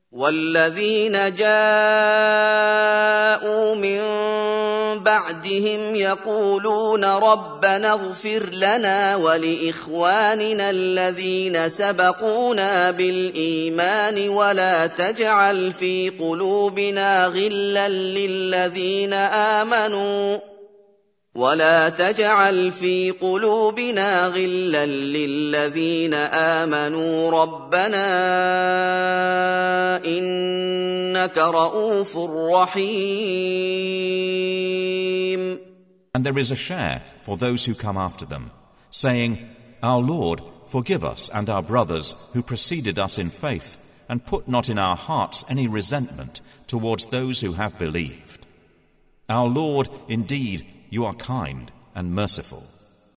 وَالَّذِينَ جَاءُوا مِن بَعْدِهِمْ يَقُولُونَ رَبَّنَا اغْفِرْ لَنَا وَلِإِخْوَانِنَا الَّذِينَ سَبَقُونَا بِالْإِيمَانِ وَلَا تَجْعَلْ فِي قُلُوبِنَا غِلًّا لِّلَّذِينَ آمَنُوا رَبَّنَا إِنَّكَ رَءُوفٌ رَّحِيمٌ. And there is a share for those who come after them, saying, Our Lord, forgive us and our brothers who preceded us in faith, and put not in our hearts any resentment towards those who have believed. Our Lord, indeed, you are kind and merciful.